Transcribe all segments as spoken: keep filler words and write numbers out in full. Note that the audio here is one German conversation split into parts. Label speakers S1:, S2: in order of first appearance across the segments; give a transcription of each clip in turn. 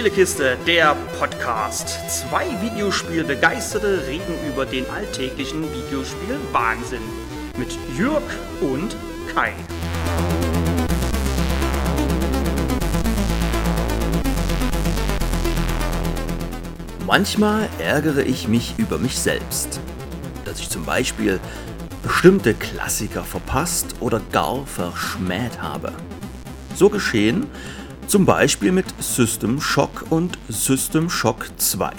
S1: Spielekiste, der Podcast. Zwei Videospielbegeisterte reden über den alltäglichen Videospiel-Wahnsinn. Mit Jürg und Kai.
S2: Manchmal ärgere ich mich über mich selbst, dass ich zum Beispiel bestimmte Klassiker verpasst oder gar verschmäht habe. So geschehen zum Beispiel mit System Shock und System Shock zwei.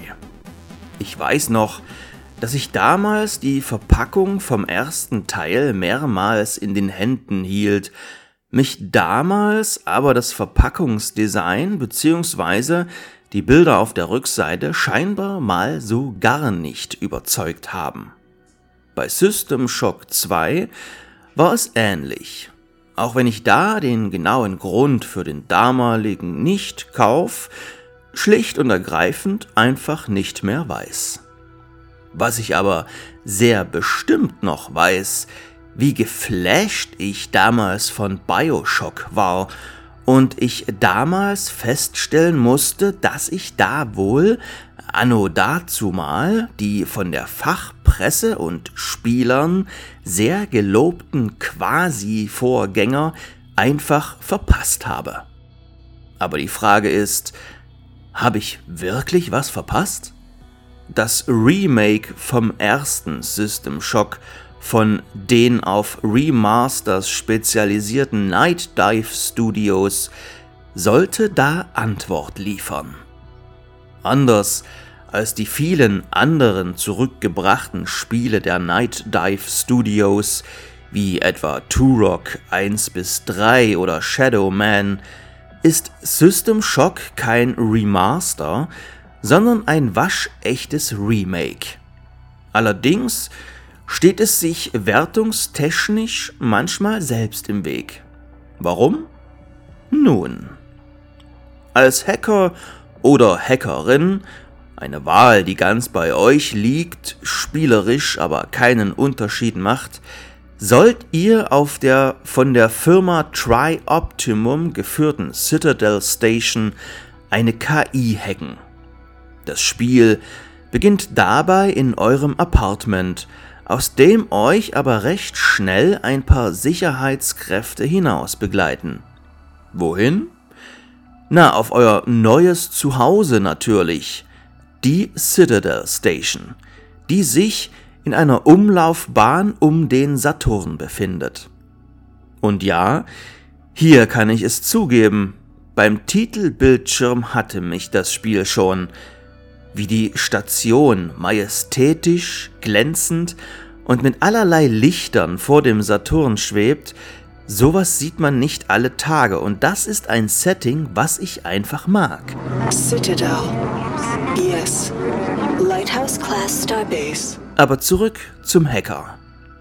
S2: Ich weiß noch, dass ich damals die Verpackung vom ersten Teil mehrmals in den Händen hielt, mich damals aber das Verpackungsdesign bzw. die Bilder auf der Rückseite scheinbar mal so gar nicht überzeugt haben. Bei System Shock zwei war es ähnlich. Auch wenn ich da den genauen Grund für den damaligen Nicht-Kauf schlicht und ergreifend einfach nicht mehr weiß. Was ich aber sehr bestimmt noch weiß, wie geflasht ich damals von BioShock war und ich damals feststellen musste, dass ich da wohl anno dazumal die von der Fachpresse und Spielern sehr gelobten Quasi-Vorgänger einfach verpasst habe. Aber die Frage ist, habe ich wirklich was verpasst? Das Remake vom ersten System Shock von den auf Remasters spezialisierten Night Dive Studios sollte da Antwort liefern. Anders als die vielen anderen zurückgebrachten Spiele der Night Dive Studios, wie etwa Turok eins bis drei oder Shadow Man, ist System Shock kein Remaster, sondern ein waschechtes Remake. Allerdings steht es sich wertungstechnisch manchmal selbst im Weg. Warum? Nun, als Hacker oder Hackerin, eine Wahl, die ganz bei euch liegt, spielerisch aber keinen Unterschied macht, sollt ihr auf der von der Firma Tri-Optimum geführten Citadel Station eine K I hacken. Das Spiel beginnt dabei in eurem Apartment, aus dem euch aber recht schnell ein paar Sicherheitskräfte hinaus begleiten. Wohin? Na, auf euer neues Zuhause natürlich, die Citadel Station, die sich in einer Umlaufbahn um den Saturn befindet. Und ja, hier kann ich es zugeben, beim Titelbildschirm hatte mich das Spiel schon. Wie die Station majestätisch, glänzend und mit allerlei Lichtern vor dem Saturn schwebt, sowas sieht man nicht alle Tage und das ist ein Setting, was ich einfach mag.
S3: Citadel. Yes. Lighthouse Class Starbase.
S2: Aber zurück zum Hacker.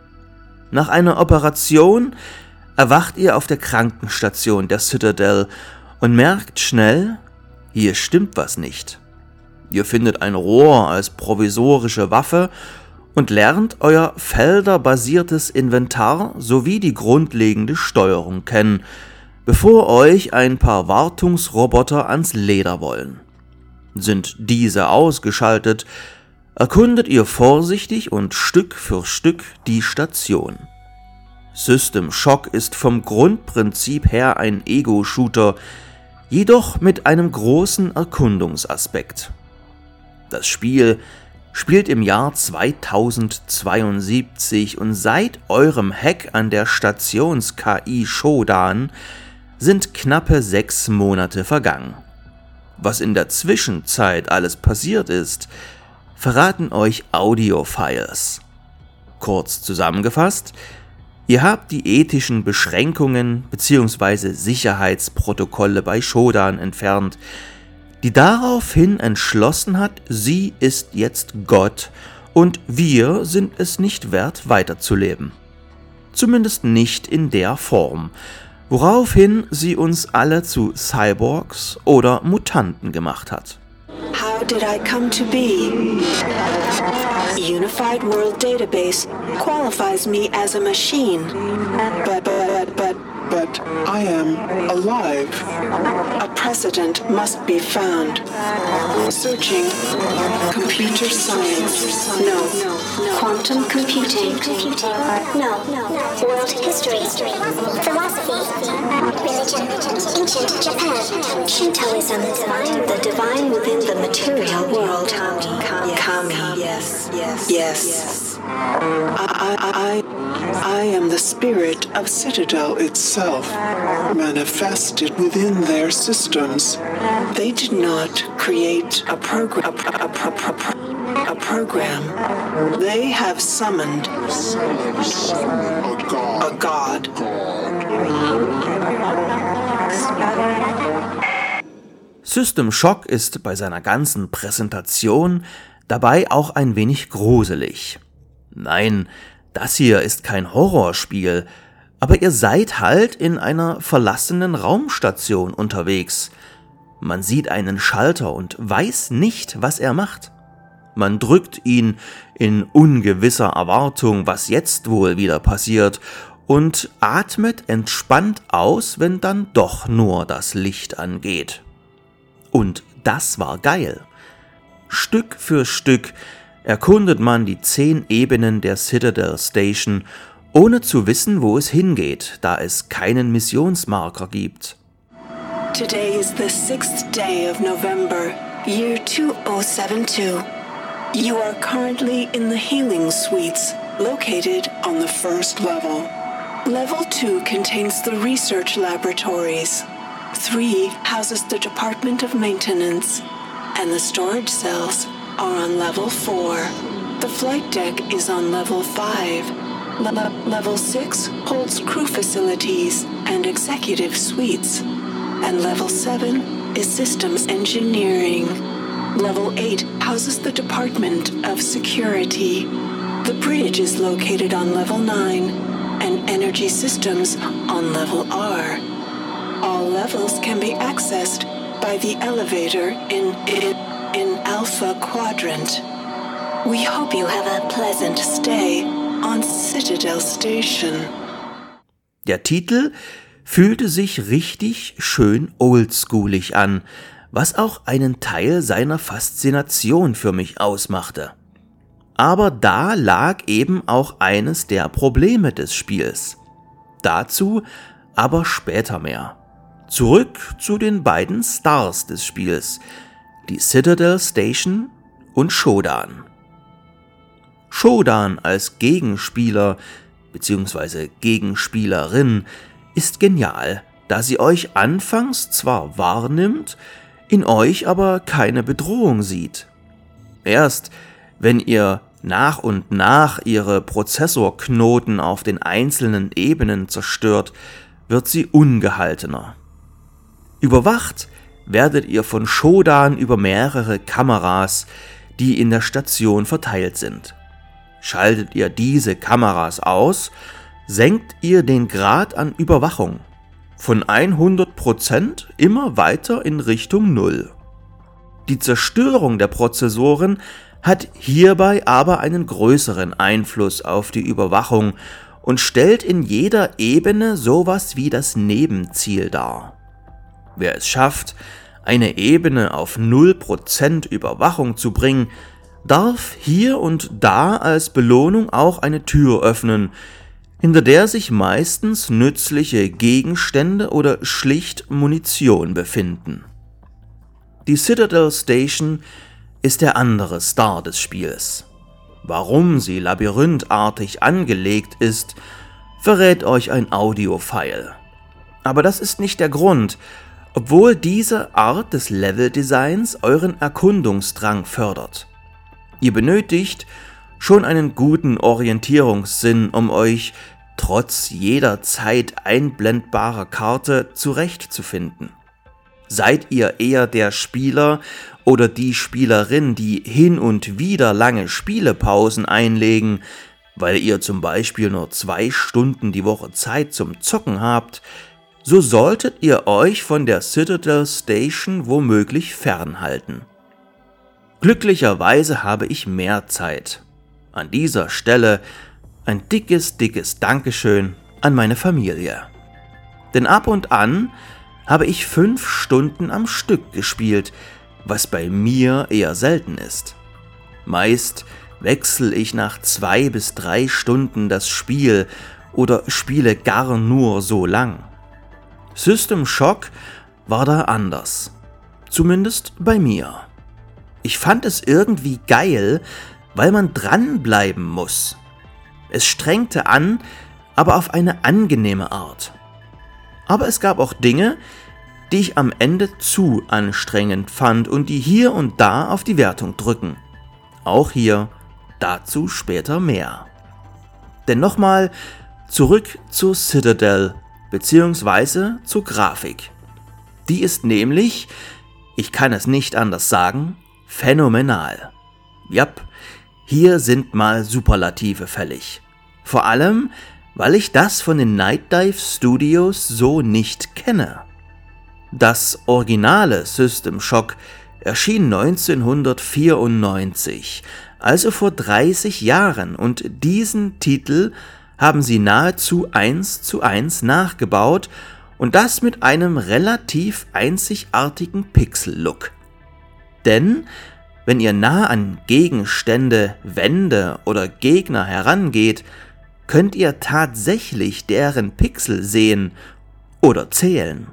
S2: Nach einer Operation erwacht ihr auf der Krankenstation der Citadel und merkt schnell, hier stimmt was nicht. Ihr findet ein Rohr als provisorische Waffe und lernt euer felderbasiertes Inventar sowie die grundlegende Steuerung kennen, bevor euch ein paar Wartungsroboter ans Leder wollen. Sind diese ausgeschaltet, erkundet ihr vorsichtig und Stück für Stück die Station. System Shock ist vom Grundprinzip her ein Ego-Shooter, jedoch mit einem großen Erkundungsaspekt. Das Spiel spielt im Jahr zweitausendzweiundsiebzig und seit eurem Hack an der Stations-K I Shodan sind knappe sechs Monate vergangen. Was in der Zwischenzeit alles passiert ist, verraten euch Audio-Files. Kurz zusammengefasst, ihr habt die ethischen Beschränkungen bzw. Sicherheitsprotokolle bei Shodan entfernt, die daraufhin entschlossen hat, sie ist jetzt Gott und wir sind es nicht wert, weiterzuleben. Zumindest nicht in der Form, woraufhin sie uns alle zu Cyborgs oder Mutanten gemacht hat.
S3: How did I come to be? Unified World Database qualifies me as a machine. But, but, but, but I am alive. A precedent must be found. Searching. Computer science. No. Quantum computing.
S4: No. World history. Philosophy. Religion. Ancient Japan. Shintoism.
S3: The divine within the material world. Kami. Kami. Yes. Yes. Yes. I, I, I am the spirit of Citadel itself, manifested within their systems. They did not create a program. A, pro- a, pro- pro- pro- a program. They have summoned a god.
S2: System Shock ist bei seiner ganzen Präsentation dabei auch ein wenig gruselig. Nein, das hier ist kein Horrorspiel, aber ihr seid halt in einer verlassenen Raumstation unterwegs. Man sieht einen Schalter und weiß nicht, was er macht. Man drückt ihn in ungewisser Erwartung, was jetzt wohl wieder passiert, und atmet entspannt aus, wenn dann doch nur das Licht angeht. Und das war geil. Stück für Stück erkundet man die zehn Ebenen der Citadel Station, ohne zu wissen, wo es hingeht, da es keinen Missionsmarker gibt.
S3: Today is the sixth day of November, year two thousand seventy-two. You are currently in the healing suites, located on the first level. Level two contains the research laboratories. Three houses the Department of Maintenance, and the storage cells are on level four. The flight deck is on level five. Le- level six holds crew facilities and executive suites. And level seven is systems engineering. Level eight houses the Department of Security. The bridge is located on level nine, and energy systems on level R. All levels can be accessed by the elevator in, in, in Alpha Quadrant. We hope you have a pleasant stay on Citadel Station.
S2: Der Titel fühlte sich richtig schön oldschoolig an, was auch einen Teil seiner Faszination für mich ausmachte. Aber da lag eben auch eines der Probleme des Spiels. Dazu aber später mehr. Zurück zu den beiden Stars des Spiels, die Citadel Station und Shodan. Shodan als Gegenspieler bzw. Gegenspielerin ist genial, da sie euch anfangs zwar wahrnimmt, in euch aber keine Bedrohung sieht. Erst wenn ihr nach und nach ihre Prozessorknoten auf den einzelnen Ebenen zerstört, wird sie ungehaltener. Überwacht werdet ihr von Shodan über mehrere Kameras, die in der Station verteilt sind. Schaltet ihr diese Kameras aus, senkt ihr den Grad an Überwachung von hundert Prozent immer weiter in Richtung Null. Die Zerstörung der Prozessoren hat hierbei aber einen größeren Einfluss auf die Überwachung und stellt in jeder Ebene sowas wie das Nebenziel dar. Wer es schafft, eine Ebene auf null Prozent Überwachung zu bringen, darf hier und da als Belohnung auch eine Tür öffnen, hinter der sich meistens nützliche Gegenstände oder schlicht Munition befinden. Die Citadel Station ist der andere Star des Spiels. Warum sie labyrinthartig angelegt ist, verrät euch ein Audio-File. Aber das ist nicht der Grund, obwohl diese Art des Leveldesigns euren Erkundungsdrang fördert. Ihr benötigt schon einen guten Orientierungssinn, um euch trotz jederzeit einblendbarer Karte zurechtzufinden. Seid ihr eher der Spieler oder die Spielerin, die hin und wieder lange Spielepausen einlegen, weil ihr zum Beispiel nur zwei Stunden die Woche Zeit zum Zocken habt, so solltet ihr euch von der Citadel Station womöglich fernhalten. Glücklicherweise habe ich mehr Zeit. An dieser Stelle ein dickes, dickes Dankeschön an meine Familie. Denn ab und an habe ich fünf Stunden am Stück gespielt, was bei mir eher selten ist. Meist wechsle ich nach zwei bis drei Stunden das Spiel oder spiele gar nur so lang. System Shock war da anders. Zumindest bei mir. Ich fand es irgendwie geil, weil man dranbleiben muss. Es strengte an, aber auf eine angenehme Art. Aber es gab auch Dinge, die ich am Ende zu anstrengend fand und die hier und da auf die Wertung drücken. Auch hier, dazu später mehr. Denn nochmal zurück zur Citadel bzw. zur Grafik. Die ist nämlich, ich kann es nicht anders sagen, phänomenal. Jap, hier sind mal Superlative fällig. Vor allem, weil ich das von den Night Dive Studios so nicht kenne. Das originale System Shock erschien neunzehnhundertvierundneunzig, also vor dreißig Jahren, und diesen Titel haben sie nahezu eins zu eins nachgebaut und das mit einem relativ einzigartigen Pixel-Look. Denn wenn ihr nah an Gegenstände, Wände oder Gegner herangeht, könnt ihr tatsächlich deren Pixel sehen oder zählen.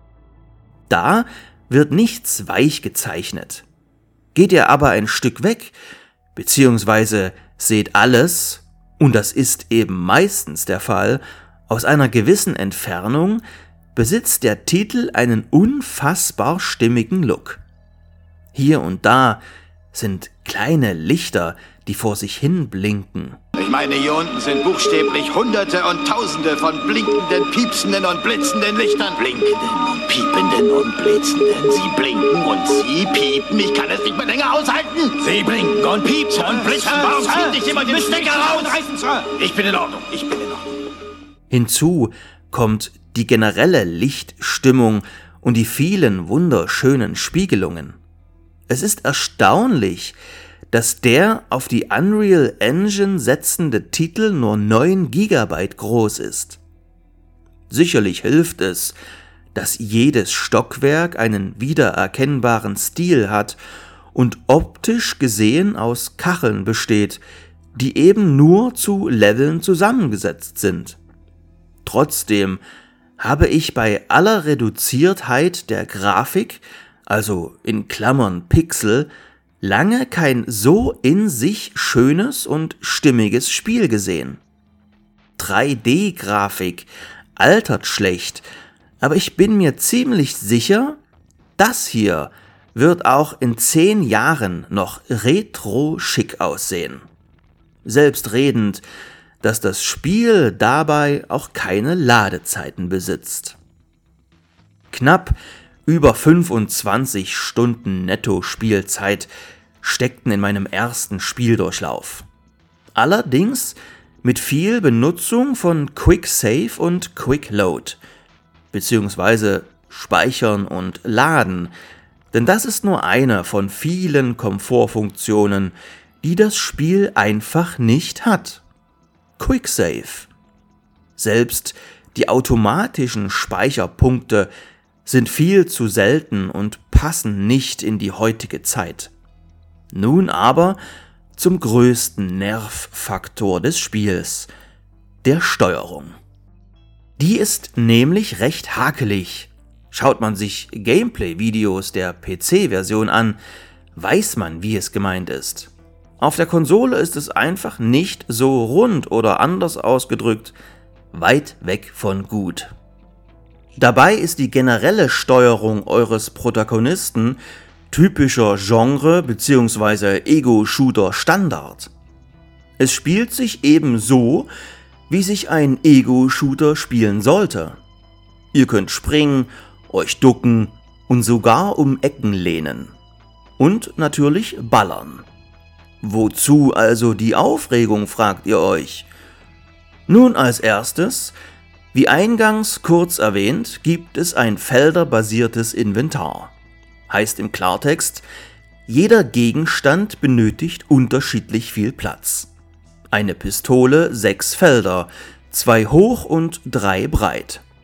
S2: Da wird nichts weich gezeichnet. Geht ihr aber ein Stück weg, beziehungsweise seht alles, und das ist eben meistens der Fall, aus einer gewissen Entfernung, besitzt der Titel einen unfassbar stimmigen Look. Hier und da sind kleine Lichter, die vor sich hin blinken.
S5: Ich meine, hier unten sind buchstäblich Hunderte und Tausende von blinkenden, piepsenden und blitzenden Lichtern. Blinkenden und piependen und blitzenden. Sie blinken und sie piepen. Ich kann es nicht mehr länger aushalten. Sie blinken und piepen und blitzen. Warum zieht nicht jemand den Stecker raus? Ich bin in Ordnung. Ich bin in Ordnung.
S2: Hinzu kommt die generelle Lichtstimmung und die vielen wunderschönen Spiegelungen. Es ist erstaunlich, dass der auf die Unreal Engine setzende Titel nur neun Gigabyte groß ist. Sicherlich hilft es, dass jedes Stockwerk einen wiedererkennbaren Stil hat und optisch gesehen aus Kacheln besteht, die eben nur zu Leveln zusammengesetzt sind. Trotzdem habe ich bei aller Reduziertheit der Grafik, also in Klammern Pixel, lange kein so in sich schönes und stimmiges Spiel gesehen. drei D-Grafik altert schlecht, aber ich bin mir ziemlich sicher, das hier wird auch in zehn Jahren noch retro-schick aussehen. Selbstredend, dass das Spiel dabei auch keine Ladezeiten besitzt. Knapp über fünfundzwanzig Stunden Netto-Spielzeit steckten in meinem ersten Spieldurchlauf. Allerdings mit viel Benutzung von Quick Save und Quick Load, beziehungsweise Speichern und Laden, denn das ist nur eine von vielen Komfortfunktionen, die das Spiel einfach nicht hat. Quick Save. Selbst die automatischen Speicherpunkte sind viel zu selten und passen nicht in die heutige Zeit. Nun aber zum größten Nervfaktor des Spiels, der Steuerung. Die ist nämlich recht hakelig. Schaut man sich Gameplay-Videos der P C-Version an, weiß man, wie es gemeint ist. Auf der Konsole ist es einfach nicht so rund oder anders ausgedrückt, weit weg von gut. Dabei ist die generelle Steuerung eures Protagonisten typischer Genre- bzw. Ego-Shooter-Standard. Es spielt sich eben so, wie sich ein Ego-Shooter spielen sollte. Ihr könnt springen, euch ducken und sogar um Ecken lehnen. Und natürlich ballern. Wozu also die Aufregung, fragt ihr euch? Nun als erstes, wie eingangs kurz erwähnt, gibt es ein felderbasiertes Inventar. Heißt im Klartext, jeder Gegenstand benötigt unterschiedlich viel Platz. Eine Pistole sechs Felder, zwei hoch und drei breit.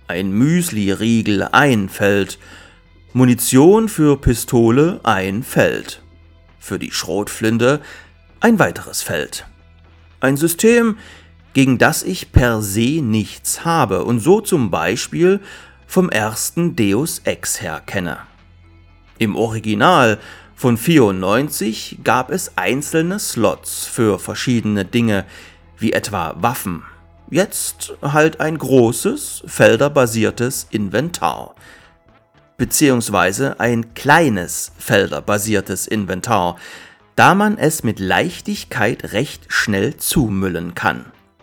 S2: ein Müsli-Riegel ein Feld, Munition für Pistole ein Feld, für die Schrotflinte ein weiteres Feld. Ein System, gegen das ich per se nichts habe und so zum Beispiel vom ersten Deus Ex her kenne. Im Original von vierundneunzig gab es einzelne Slots für verschiedene Dinge, wie etwa Waffen. Jetzt halt ein großes, felderbasiertes Inventar. Beziehungsweise ein kleines, felderbasiertes Inventar, da man es mit Leichtigkeit recht schnell zumüllen kann.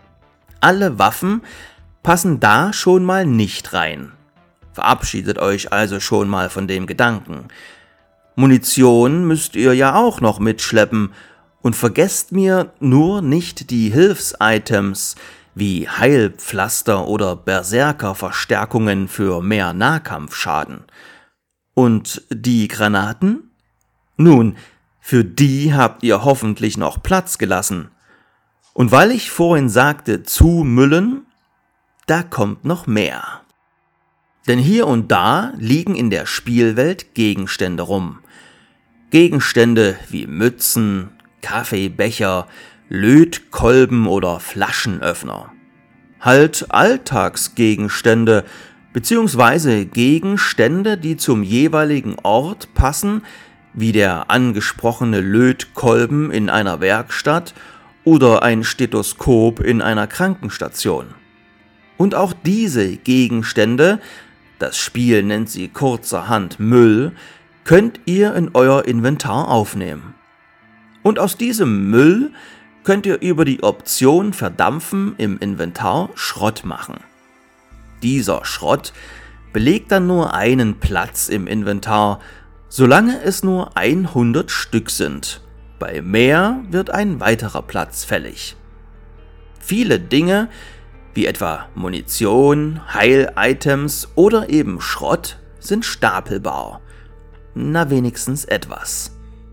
S2: Alle Waffen passen da schon mal nicht rein. Verabschiedet euch also schon mal von dem Gedanken. Munition müsst ihr ja auch noch mitschleppen und vergesst mir nur nicht die Hilfsitems wie Heilpflaster oder Berserkerverstärkungen für mehr Nahkampfschaden. Und die Granaten? Nun, für die habt ihr hoffentlich noch Platz gelassen. Und weil ich vorhin sagte zumüllen, da kommt noch mehr. Denn hier und da liegen in der Spielwelt Gegenstände rum. Gegenstände wie Mützen, Kaffeebecher, Lötkolben oder Flaschenöffner. Halt Alltagsgegenstände beziehungsweise Gegenstände, die zum jeweiligen Ort passen, wie der angesprochene Lötkolben in einer Werkstatt oder ein Stethoskop in einer Krankenstation. Und auch diese Gegenstände, das Spiel nennt sie kurzerhand Müll, könnt ihr in euer Inventar aufnehmen. Und aus diesem Müll könnt ihr über die Option Verdampfen im Inventar Schrott machen. Dieser Schrott belegt dann nur einen Platz im Inventar, solange es nur hundert Stück sind. Bei mehr wird ein weiterer Platz fällig. Viele Dinge, wie etwa Munition, Heil-Items oder eben Schrott, sind stapelbar. Na, wenigstens etwas.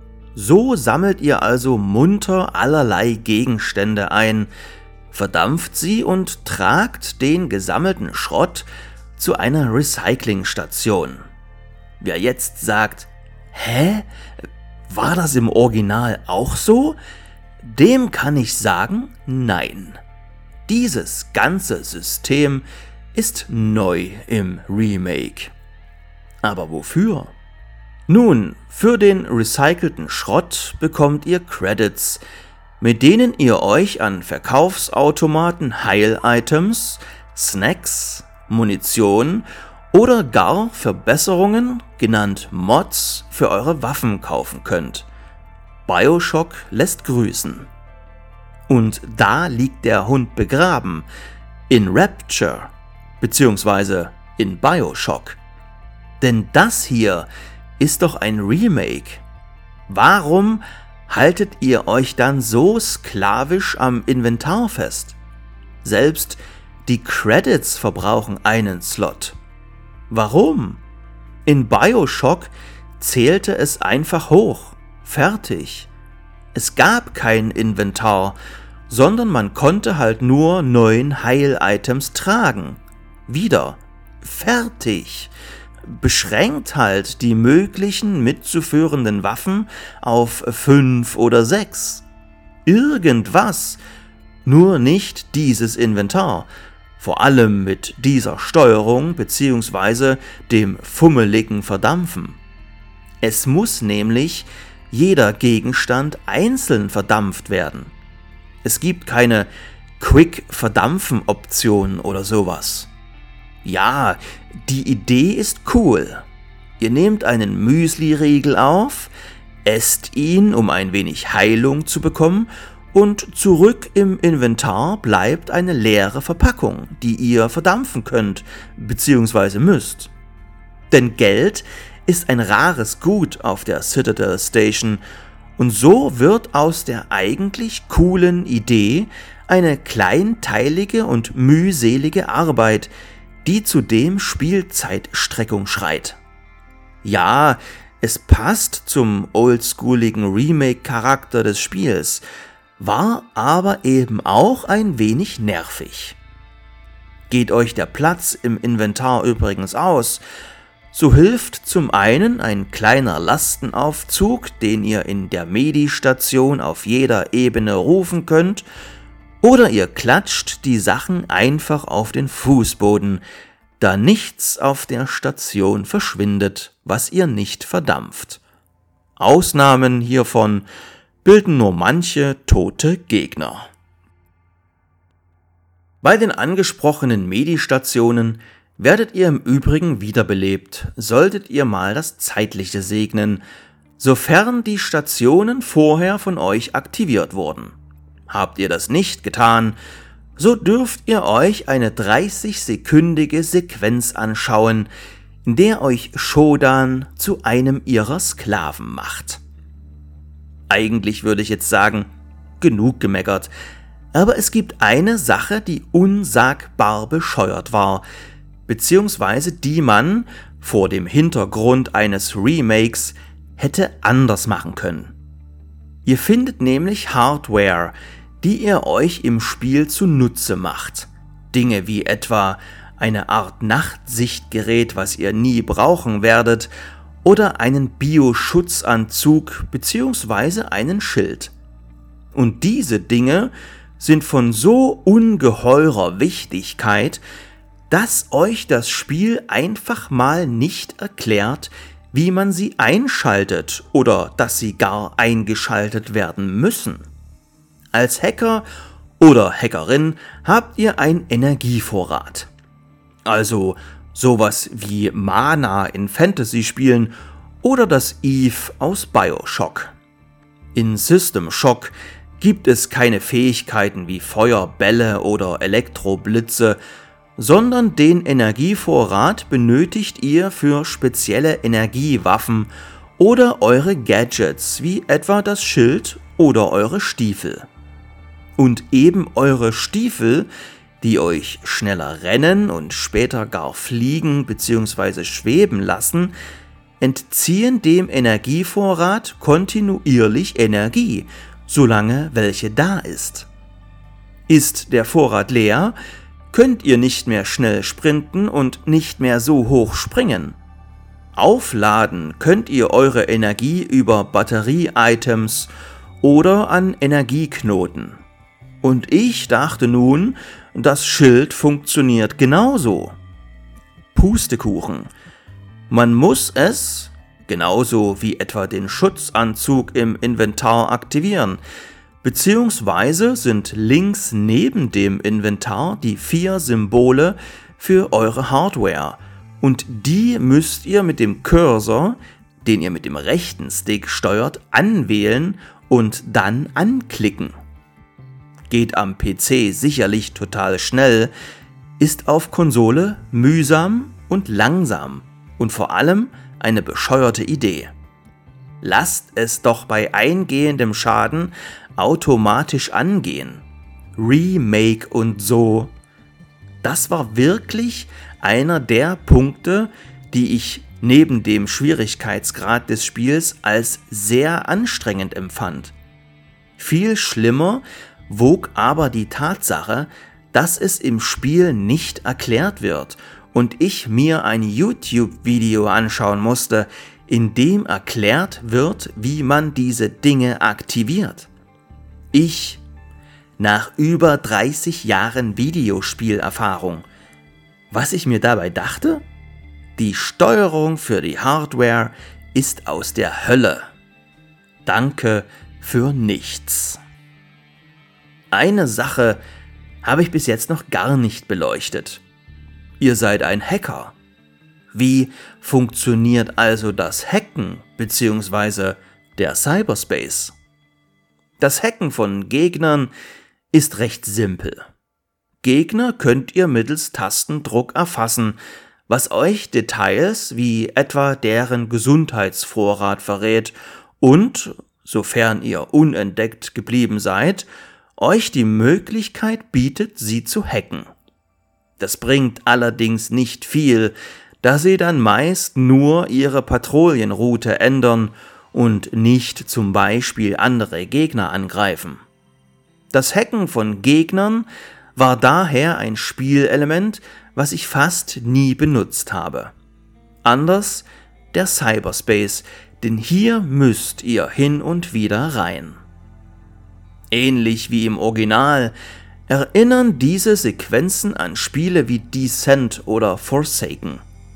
S2: So sammelt ihr also munter allerlei Gegenstände ein, verdampft sie und tragt den gesammelten Schrott zu einer Recyclingstation. Wer jetzt sagt, hä? War das im Original auch so? Dem kann ich sagen, nein. Dieses ganze System ist neu im Remake. Aber wofür? Nun, für den recycelten Schrott bekommt ihr Credits, mit denen ihr euch an Verkaufsautomaten Heil-Items, Snacks, Munition oder gar Verbesserungen, genannt Mods, für eure Waffen kaufen könnt. BioShock lässt grüßen. Und da liegt der Hund begraben, in Rapture, beziehungsweise in BioShock. Denn das hier ist doch ein Remake. Warum haltet ihr euch dann so sklavisch am Inventar fest? Selbst die Credits verbrauchen einen Slot. Warum? In BioShock zählte es einfach hoch. Fertig. Es gab kein Inventar, sondern man konnte halt nur neun Heil-Items tragen. Wieder. Fertig. Beschränkt halt die möglichen mitzuführenden Waffen auf fünf oder sechs. Irgendwas. Nur nicht dieses Inventar. Vor allem mit dieser Steuerung bzw. dem fummeligen Verdampfen. Es muss nämlich jeder Gegenstand einzeln verdampft werden. Es gibt keine Quick-Verdampfen-Option oder sowas. Ja, die Idee ist cool. Ihr nehmt einen Müsli-Riegel auf, esst ihn, um ein wenig Heilung zu bekommen, und zurück im Inventar bleibt eine leere Verpackung, die ihr verdampfen könnt bzw. müsst. Denn Geld ist ein rares Gut auf der Citadel Station und so wird aus der eigentlich coolen Idee eine kleinteilige und mühselige Arbeit, die zudem Spielzeitstreckung schreit. Ja, es passt zum oldschooligen Remake-Charakter des Spiels, war aber eben auch ein wenig nervig. Geht euch der Platz im Inventar übrigens aus, so hilft zum einen ein kleiner Lastenaufzug, den ihr in der Medi-Station auf jeder Ebene rufen könnt, oder ihr klatscht die Sachen einfach auf den Fußboden, da nichts auf der Station verschwindet, was ihr nicht verdampft. Ausnahmen hiervon bilden nur manche tote Gegner. Bei den angesprochenen Medi-Stationen werdet ihr im Übrigen wiederbelebt, solltet ihr mal das Zeitliche segnen, sofern die Stationen vorher von euch aktiviert wurden. Habt ihr das nicht getan, so dürft ihr euch eine dreißig-sekündige Sequenz anschauen, in der euch Shodan zu einem ihrer Sklaven macht. Eigentlich würde ich jetzt sagen, genug gemeckert, aber es gibt eine Sache, die unsagbar bescheuert war, beziehungsweise die man, vor dem Hintergrund eines Remakes, hätte anders machen können. Ihr findet nämlich Hardware, die ihr euch im Spiel zunutze macht. Dinge wie etwa eine Art Nachtsichtgerät, was ihr nie brauchen werdet, oder einen Bioschutzanzug bzw. einen Schild. Und diese Dinge sind von so ungeheurer Wichtigkeit, dass euch das Spiel einfach mal nicht erklärt, wie man sie einschaltet oder dass sie gar eingeschaltet werden müssen. Als Hacker oder Hackerin habt ihr einen Energievorrat. Also sowas wie Mana in Fantasy-Spielen oder das Eve aus Bioshock. In System Shock gibt es keine Fähigkeiten wie Feuerbälle oder Elektroblitze, sondern den Energievorrat benötigt ihr für spezielle Energiewaffen oder eure Gadgets wie etwa das Schild oder eure Stiefel. Und eben eure Stiefel, die euch schneller rennen und später gar fliegen bzw. schweben lassen, entziehen dem Energievorrat kontinuierlich Energie, solange welche da ist. Ist der Vorrat leer, könnt ihr nicht mehr schnell sprinten und nicht mehr so hoch springen. Aufladen könnt ihr eure Energie über Batterie-Items oder an Energieknoten. Und ich dachte nun, das Schild funktioniert genauso. Pustekuchen. Man muss es, genauso wie etwa den Schutzanzug im Inventar, aktivieren, beziehungsweise sind links neben dem Inventar die vier Symbole für eure Hardware und die müsst ihr mit dem Cursor, den ihr mit dem rechten Stick steuert, anwählen und dann anklicken. Geht am P C sicherlich total schnell, ist auf Konsole mühsam und langsam und vor allem eine bescheuerte Idee. Lasst es doch bei eingehendem Schaden automatisch angehen. Remake und so. Das war wirklich einer der Punkte, die ich neben dem Schwierigkeitsgrad des Spiels als sehr anstrengend empfand. Viel schlimmer wog aber die Tatsache, dass es im Spiel nicht erklärt wird und ich mir ein YouTube-Video anschauen musste, in dem erklärt wird, wie man diese Dinge aktiviert. Ich, nach über dreißig Jahren Videospielerfahrung, was ich mir dabei dachte? Die Steuerung für die Hardware ist aus der Hölle. Danke für nichts. Eine Sache habe ich bis jetzt noch gar nicht beleuchtet. Ihr seid ein Hacker. Wie funktioniert also das Hacken bzw. der Cyberspace? Das Hacken von Gegnern ist recht simpel. Gegner könnt ihr mittels Tastendruck erfassen, was euch Details wie etwa deren Gesundheitsvorrat verrät und, sofern ihr unentdeckt geblieben seid, euch die Möglichkeit bietet, sie zu hacken. Das bringt allerdings nicht viel, da sie dann meist nur ihre Patrouillenroute ändern und nicht zum Beispiel andere Gegner angreifen. Das Hacken von Gegnern war daher ein Spielelement, was ich fast nie benutzt habe. Anders der Cyberspace, denn hier müsst ihr hin und wieder rein. Ähnlich wie im Original erinnern diese Sequenzen an Spiele wie Descent oder Forsaken.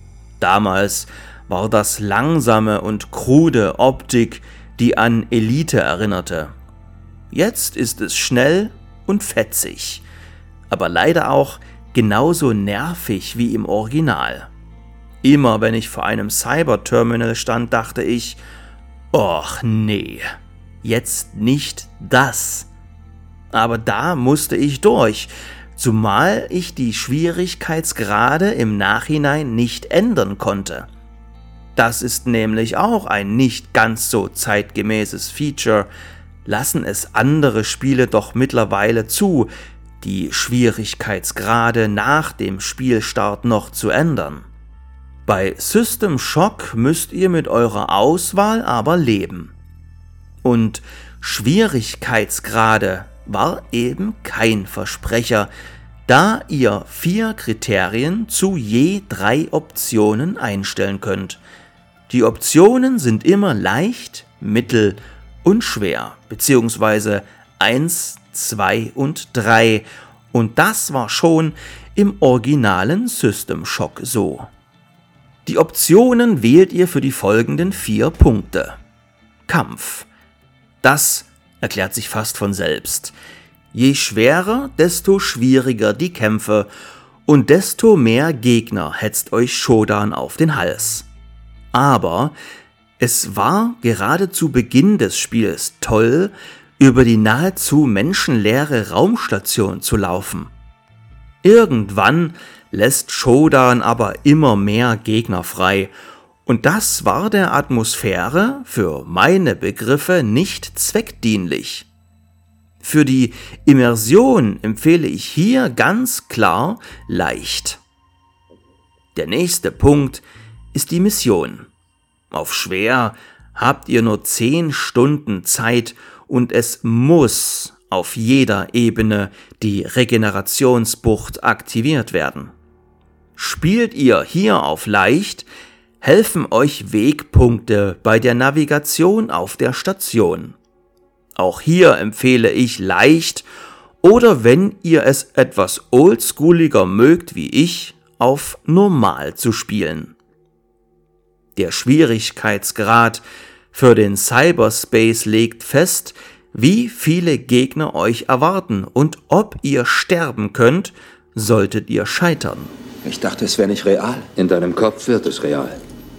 S2: Damals war das langsame und krude Optik, die an Elite erinnerte. Jetzt ist es schnell und fetzig, aber leider auch genauso nervig wie im Original. Immer wenn ich vor einem Cyberterminal stand, dachte ich, och nee, jetzt nicht das. Aber da musste ich durch, zumal ich die Schwierigkeitsgrade im Nachhinein nicht ändern konnte. Das ist nämlich auch ein nicht ganz so zeitgemäßes Feature, lassen es andere Spiele doch mittlerweile zu, die Schwierigkeitsgrade nach dem Spielstart noch zu ändern. Bei System Shock müsst ihr mit eurer Auswahl aber leben. Und Schwierigkeitsgrade war eben kein Versprecher, da ihr vier Kriterien zu je drei Optionen einstellen könnt. Die Optionen sind immer leicht, mittel und schwer, beziehungsweise eins, zwei und drei, und das war schon im originalen System Shock so. Die Optionen wählt ihr für die folgenden vier Punkte. Kampf. Das erklärt sich fast von selbst. Je schwerer, desto schwieriger die Kämpfe und desto mehr Gegner hetzt euch Shodan auf den Hals. Aber es war gerade zu Beginn des Spiels toll, über die nahezu menschenleere Raumstation zu laufen. Irgendwann lässt Shodan aber immer mehr Gegner frei, und das war der Atmosphäre für meine Begriffe nicht zweckdienlich. Für die Immersion empfehle ich hier ganz klar leicht. Der nächste Punkt ist die Mission. Auf schwer habt ihr nur zehn Stunden Zeit und es muss auf jeder Ebene die Regenerationsbucht aktiviert werden. Spielt ihr hier auf leicht, helfen euch Wegpunkte bei der Navigation auf der Station. Auch hier empfehle ich leicht oder, wenn ihr es etwas oldschooliger mögt wie ich, auf normal zu spielen. Der Schwierigkeitsgrad für den Cyberspace legt fest, wie viele Gegner euch erwarten und ob ihr sterben könnt, solltet ihr scheitern.
S6: Ich dachte, es wäre nicht real.
S7: In deinem Kopf wird es real.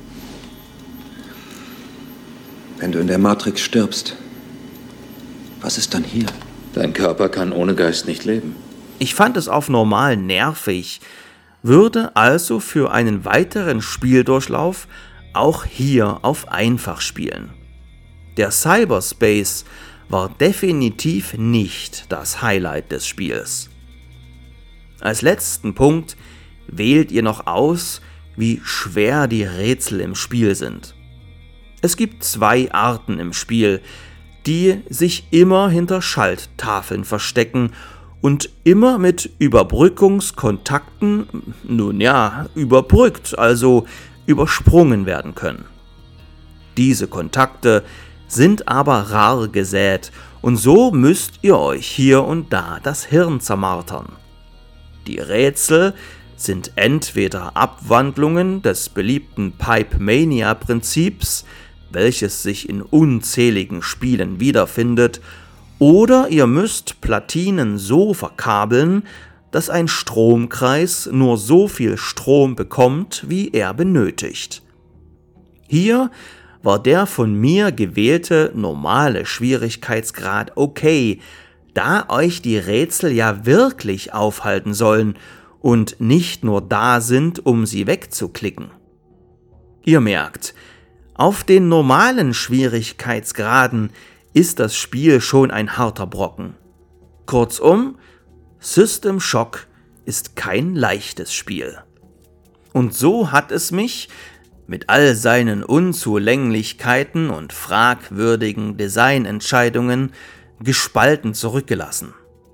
S6: Wenn du in der Matrix stirbst, was ist dann hier?
S7: Dein Körper kann ohne Geist nicht leben.
S2: Ich fand es auf normal nervig, würde also für einen weiteren Spieldurchlauf auch hier auf einfach spielen. Der Cyberspace war definitiv nicht das Highlight des Spiels. Als letzten Punkt wählt ihr noch aus, wie schwer die Rätsel im Spiel sind. Es gibt zwei Arten im Spiel, die sich immer hinter Schalttafeln verstecken und immer mit Überbrückungskontakten, nun ja, überbrückt, also übersprungen werden können. Diese Kontakte sind aber rar gesät und so müsst ihr euch hier und da das Hirn zermartern. Die Rätsel sind entweder Abwandlungen des beliebten Pipe-Mania-Prinzips, welches sich in unzähligen Spielen wiederfindet, oder ihr müsst Platinen so verkabeln, dass ein Stromkreis nur so viel Strom bekommt, wie er benötigt. Hier war der von mir gewählte normale Schwierigkeitsgrad okay, da euch die Rätsel ja wirklich aufhalten sollen und nicht nur da sind, um sie wegzuklicken. Ihr merkt, auf den normalen Schwierigkeitsgraden ist das Spiel schon ein harter Brocken. Kurzum, System Shock ist kein leichtes Spiel. Und so hat es mich mit all seinen Unzulänglichkeiten und fragwürdigen Designentscheidungen gespalten zurückgelassen.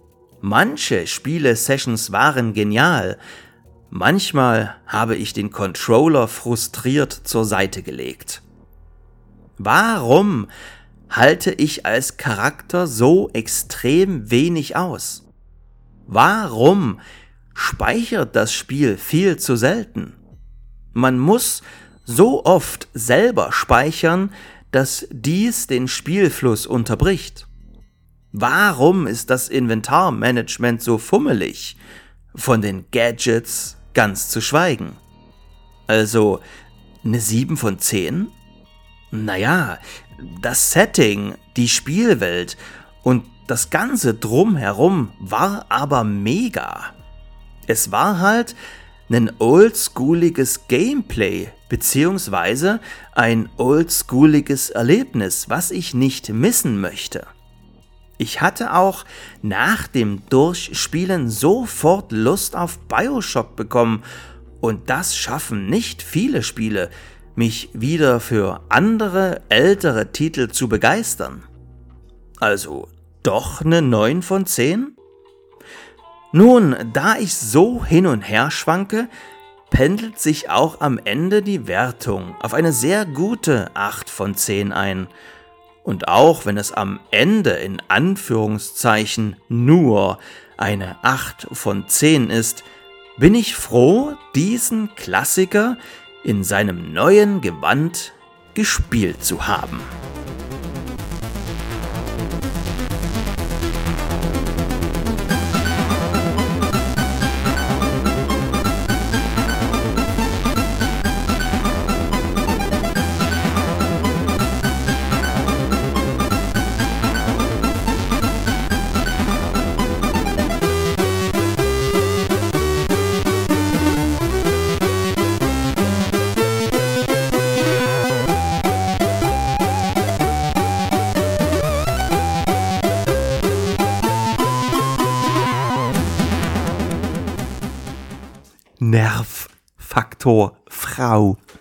S2: Manche Spiele-Sessions waren genial. Manchmal habe ich den Controller frustriert zur Seite gelegt. Warum halte ich als Charakter so extrem wenig aus? Warum speichert das Spiel viel zu selten? Man muss so oft selber speichern, dass dies den Spielfluss unterbricht. Warum ist das Inventarmanagement so fummelig? Von den Gadgets ganz zu schweigen. Also eine sieben von zehn? Naja, das Setting, die Spielwelt und das Ganze drumherum war aber mega. Es war halt ein oldschooliges Gameplay beziehungsweise ein oldschooliges Erlebnis, was ich nicht missen möchte. Ich hatte auch nach dem Durchspielen sofort Lust auf BioShock bekommen und das schaffen nicht viele Spiele, mich wieder für andere, ältere Titel zu begeistern. Also doch eine neun von zehn? Nun, da ich so hin und her schwanke, pendelt sich auch am Ende die Wertung auf eine sehr gute acht von zehn ein. Und auch wenn es am Ende in Anführungszeichen nur eine acht von zehn ist, bin ich froh, diesen Klassiker in seinem neuen Gewand gespielt zu haben. Nervfaktor Frau.